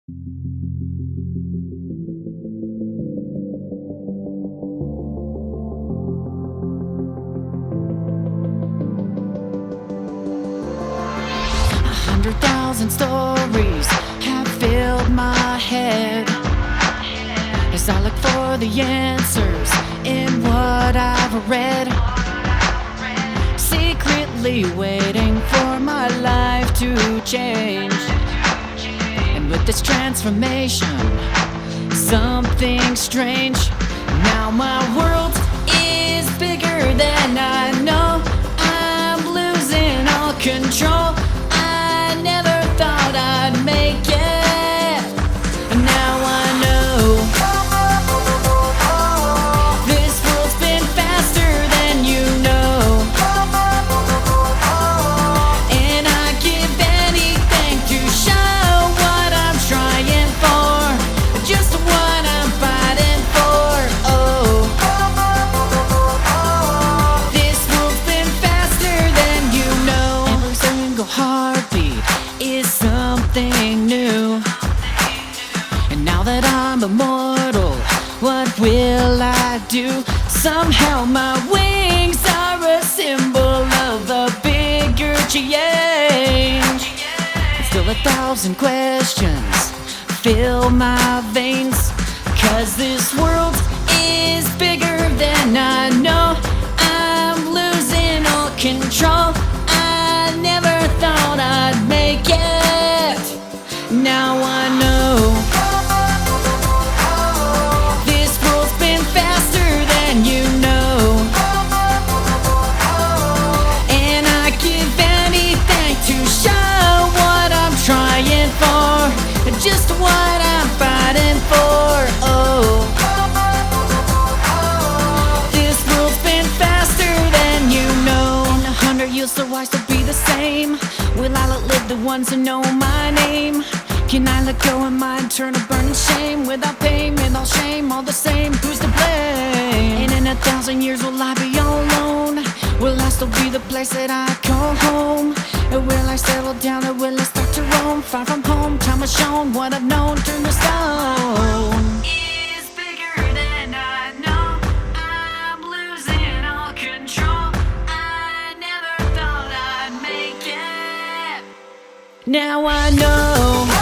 100,000 stories have filled my head as I look for the answers in what I've read, secretly waiting for my life to change. And with this transformation, something strange. Now my world is bigger than I know. I'm losing all control. I never thought I'd make it. Now I know this world's been faster than you know, and I give anything to show what I'm trying for, just what I'm fighting for. Oh, this world's been faster than you know. Every single heartbeat is something new. And now that I'm immortal, what will I do? Somehow my wings are a symbol of a bigger change. Still 1,000 questions fill my veins, 'cause this world is bigger than I know. I'm losing all control. I never thought I'd make it. Now I know this world's been faster than you know, and I give anything to show what I'm trying for, just what I'm fighting for. Oh, this world's been faster than you know. In 100 years, so I still be the same? Will I outlive the ones who know my name? Can I let go of my internal burning shame? Without pain, without shame, all the same, who's to blame? And in 1,000 years, will I be all alone? Will I still be the place that I call home? Or will I settle down, or will I start to roam? Far from home, time has shown what I've known turned to stone. Is bigger than I know. I'm losing all control. I never thought I'd make it. Now I know